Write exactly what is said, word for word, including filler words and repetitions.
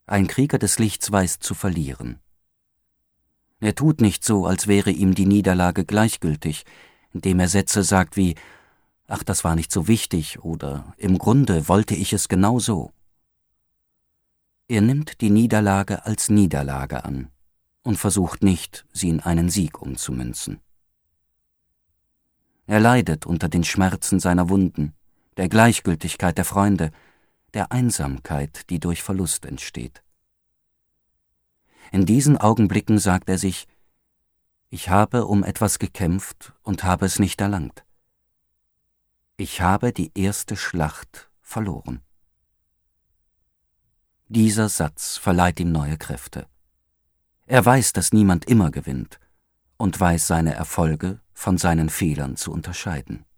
Ein Krieger des Lichts weiß zu verlieren. Er tut nicht so, als wäre ihm die Niederlage gleichgültig, indem er Sätze sagt wie »Ach, das war nicht so wichtig« oder »Im Grunde wollte ich es genau so«. Er nimmt die Niederlage als Niederlage an und versucht nicht, sie in einen Sieg umzumünzen. Er leidet unter den Schmerzen seiner Wunden, der Gleichgültigkeit der Freunde, der Einsamkeit, die durch Verlust entsteht. In diesen Augenblicken sagt er sich, ich habe um etwas gekämpft und habe es nicht erlangt. Ich habe die erste Schlacht verloren. Dieser Satz verleiht ihm neue Kräfte. Er weiß, dass niemand immer gewinnt und weiß seine Erfolge von seinen Fehlern zu unterscheiden.